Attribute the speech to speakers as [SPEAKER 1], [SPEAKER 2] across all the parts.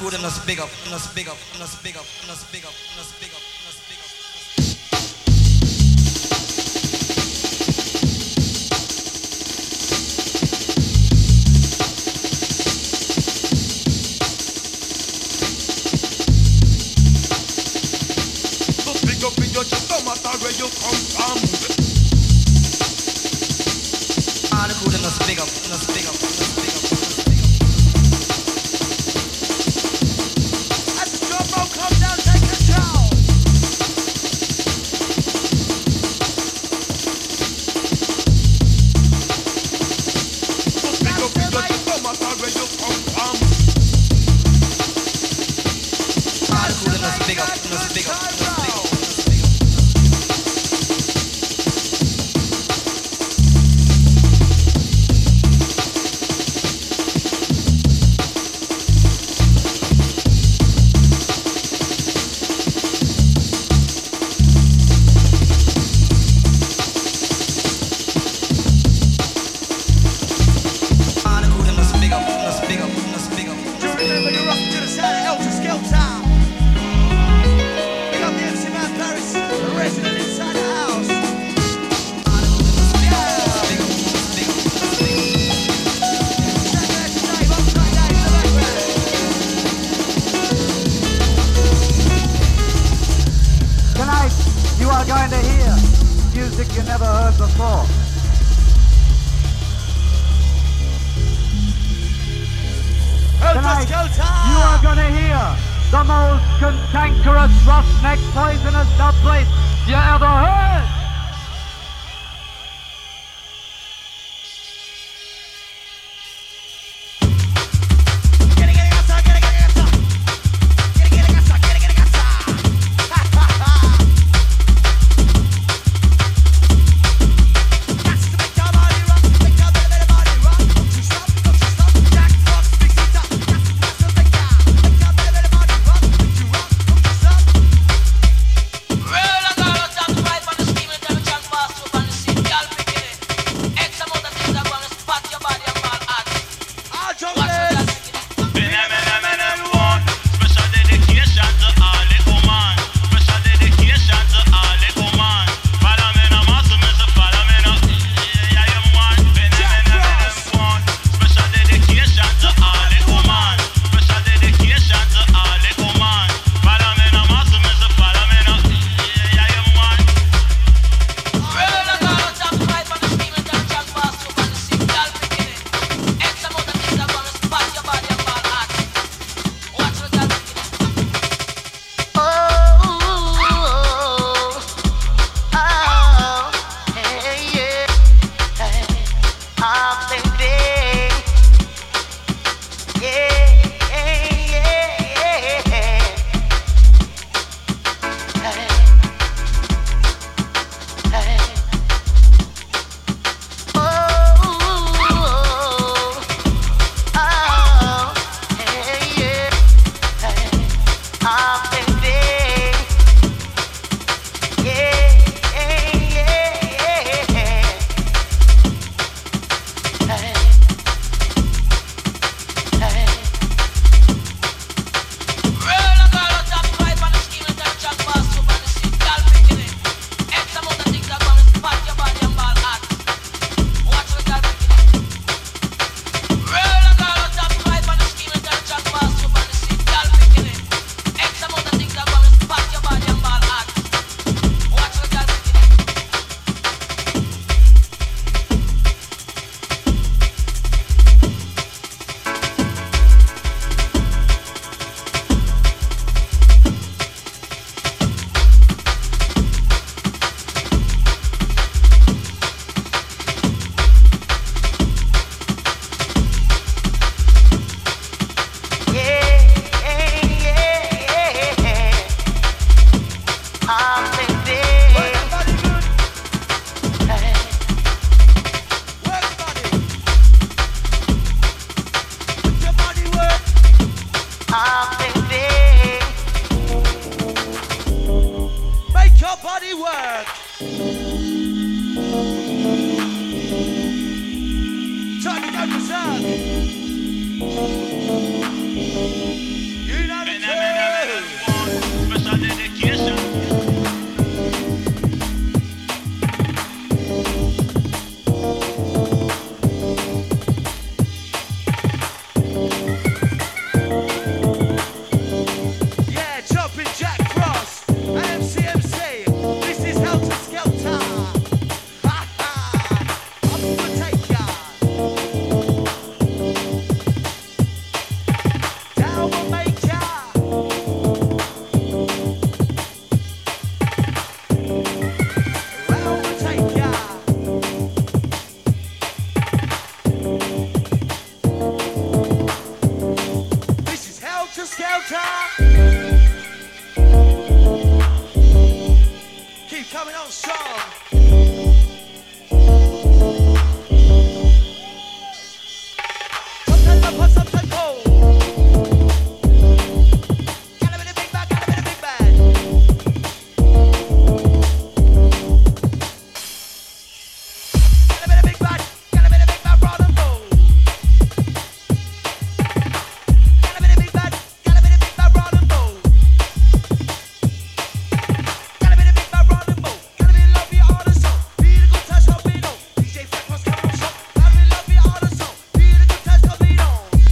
[SPEAKER 1] cool, them not big up, not big up, not big up, not big up, not big up, not big up.
[SPEAKER 2] Big up in your chest, no matter where you come from.
[SPEAKER 1] Ah, the cool, them not big up, not big up, not big up.
[SPEAKER 3] Come down, take control.
[SPEAKER 2] Big up in your chest, no matter where you come from.
[SPEAKER 1] Ah, the cool, them not big up, not big up, not big up.
[SPEAKER 4] The most cantankerous, roughneck, poisonous dubplate you ever heard!
[SPEAKER 3] Helter Skelter. Keep coming on strong. Sometimes I put sometimes cold. Gotta be the big bad, gotta be the big bad. Gotta be the big bad, gotta be the big bad, roll and roll. Gotta be the big bad, gotta be the big bad, roll and roll. Gotta be the big bad, roll and roll. Gotta be love your all the soul. Be the good touch, don't be no. DJ Fat Cross coming on show. Gotta be love your all the soul. Be the good touch, don't be no.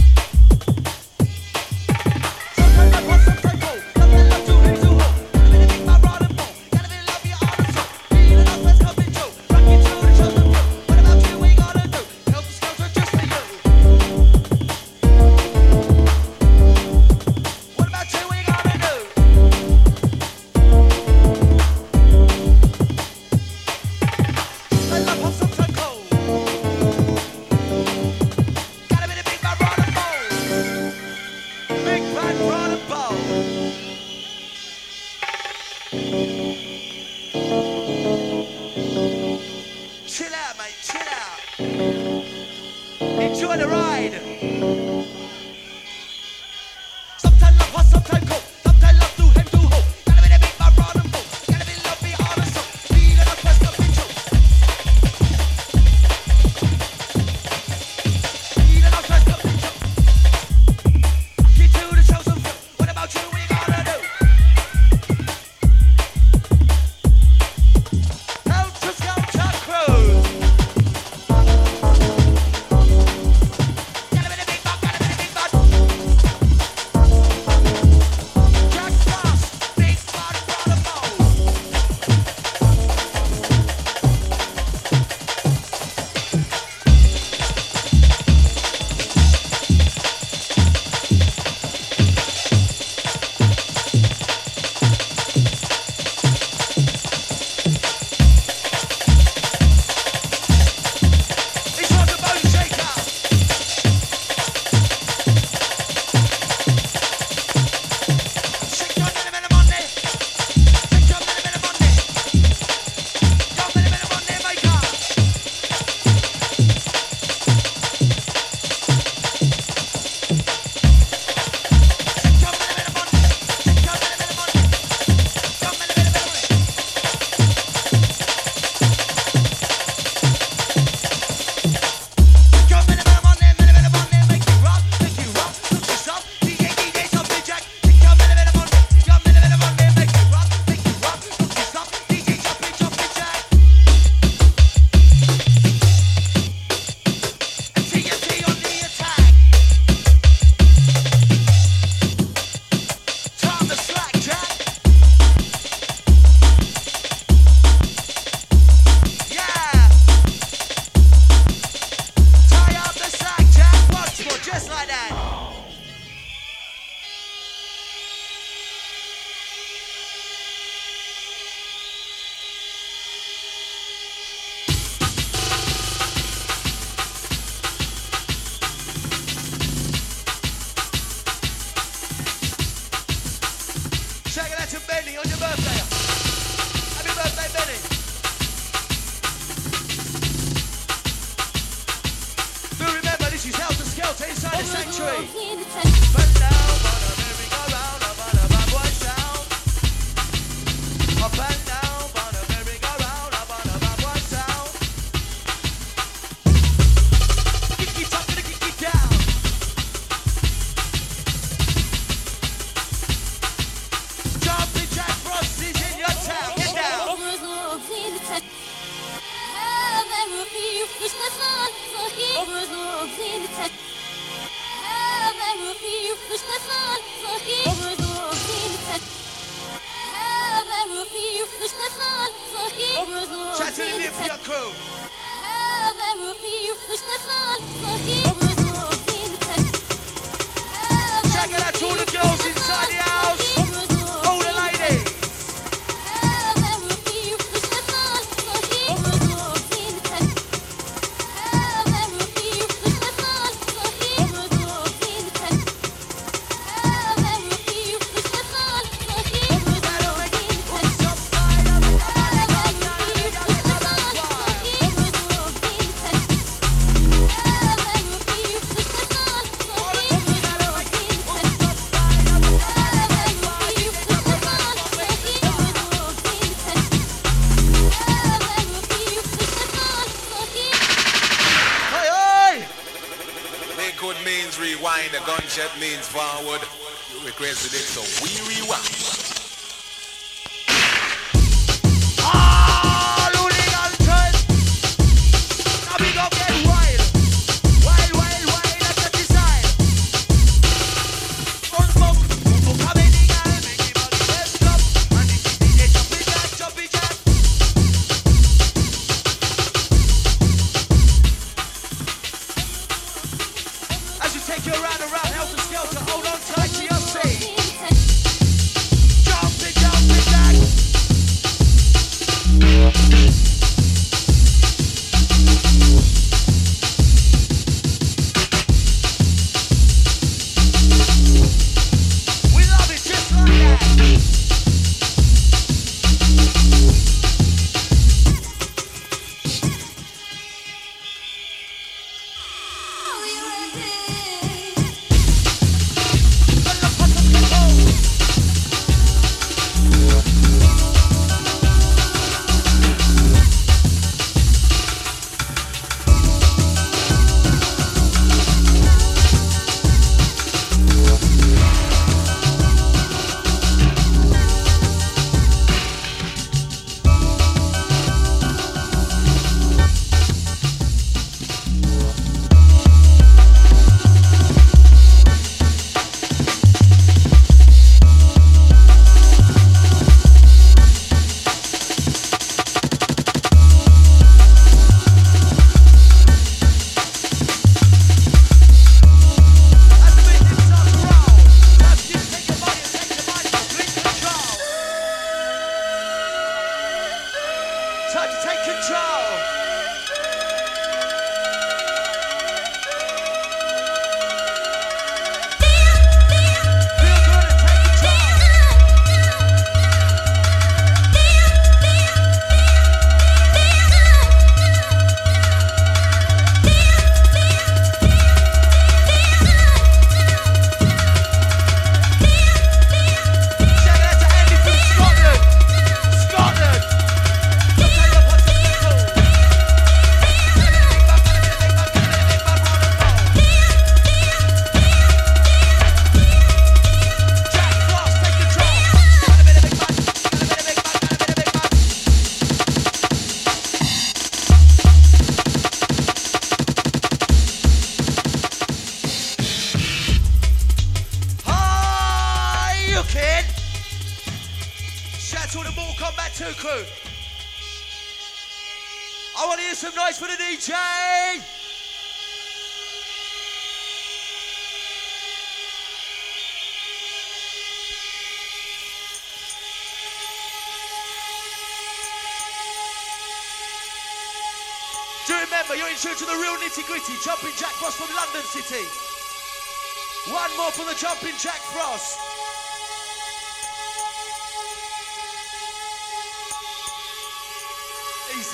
[SPEAKER 3] Sometimes I put sometimes cold. Something love to him to hold. Gotta be the big bad, roll and roll. Gotta be love your all the soul. Be the good touch, don't be no. Rock you to the chosen few. What about you? We gotta do. Help the skelter just for you. What about you? We gotta do. I love how sometimes cold. Gotta be the big bad roll and bowl. Big bad roll and bowl. Chill out, mate. Chill out. Enjoy the ride. Sometimes love hot, sometimes cold. Sometimes love to him to hold. Gotta be the big bad roll and bowl. Gotta be love be all the soul. Be the first to be true. Be the first to be true. Get to the chosen few. What about you? We gotta do. Helter Skelter crew. Gotta be the big bad, gotta be the big bad. Jack Frost, big bad roll and bowl. This one's a bone shaker. Shake your belly, belly, Monday. Shake your belly, belly, Monday. Your belly, belly, Monday maker. Shake your belly, belly, Monday. Shake your belly, belly, Monday. Your belly, belly, belly, Monday. Your belly, belly, Monday, make you rock, don't you stop. DJ, jumping jack. Shake your belly, belly, Monday. Your belly, belly, Monday, make you rock, don't you stop. DJ, jumping jack. And TNT on the attack. Time to slack, Jack. Yeah. Tie up the slack, Jack. Once more, just like that. Shake it out to Benny on your birthday. Happy birthday, Benny. Do remember, this is Helter Skelter inside the sanctuary. Bend down, on a merry-go-round, up on a bad boy sound. Up and down, on a merry-go-round, up on a bad boy sound. Kick it up and kick it down. Jumping Jack Frost is in your town. Get down. Chat to the Olympia crew. Check it out to all the girls inside the house. All the ladies.
[SPEAKER 2] a gunshot means forward. You requested it, so we rewind.
[SPEAKER 3] Do remember, you're in tune to the real nitty-gritty. Jumping Jack Frost from London City. One more for the Jumping Jack Frost. Easy.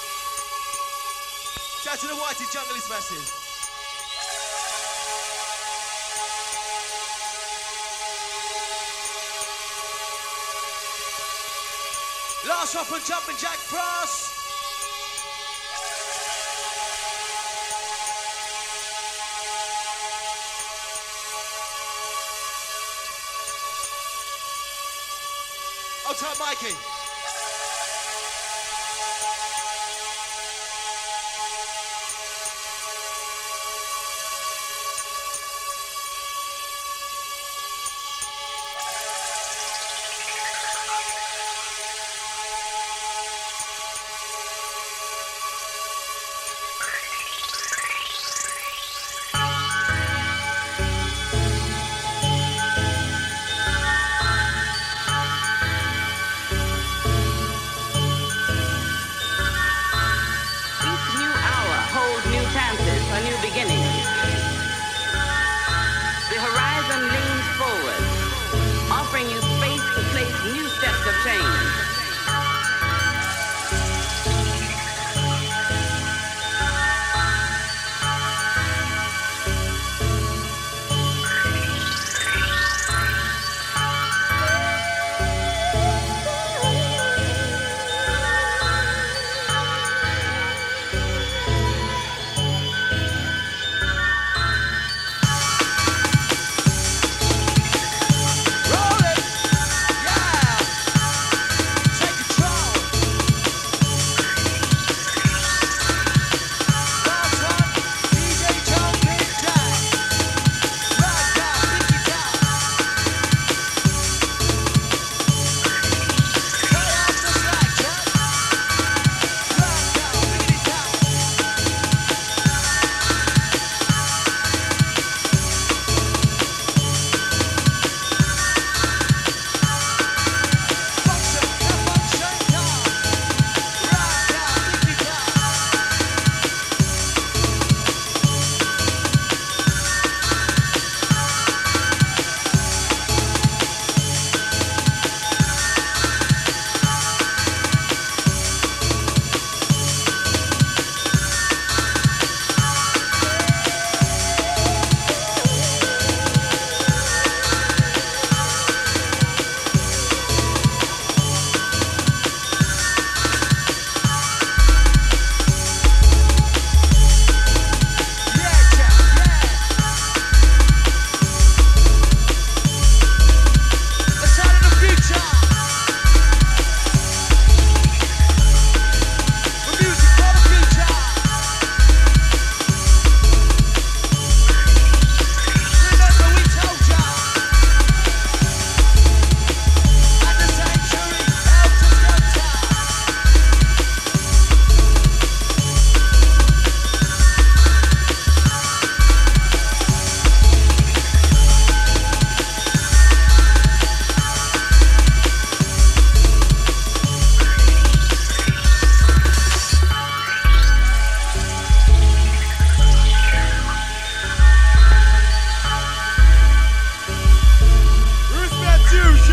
[SPEAKER 3] Shout to the Whitey Jungle is massive. Last one from Jumping Jack Frost. I'll tell Mikey.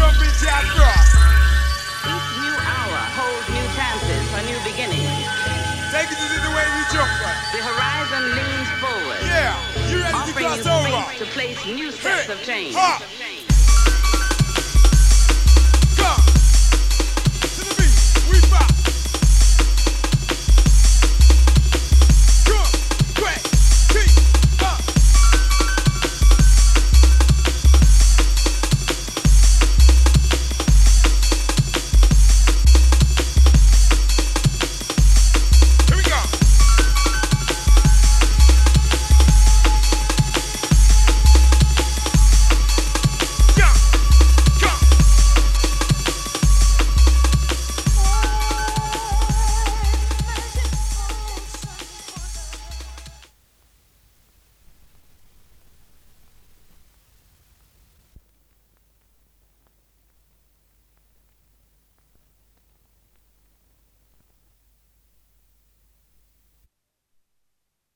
[SPEAKER 2] jumping jack cross.
[SPEAKER 5] Each new hour holds new chances for new beginnings.
[SPEAKER 2] Take it to the way you jump.
[SPEAKER 5] The horizon leans forward,
[SPEAKER 2] Yeah, you ready to
[SPEAKER 5] offering you
[SPEAKER 2] cross over?
[SPEAKER 5] space to place new steps of change.
[SPEAKER 2] Ha!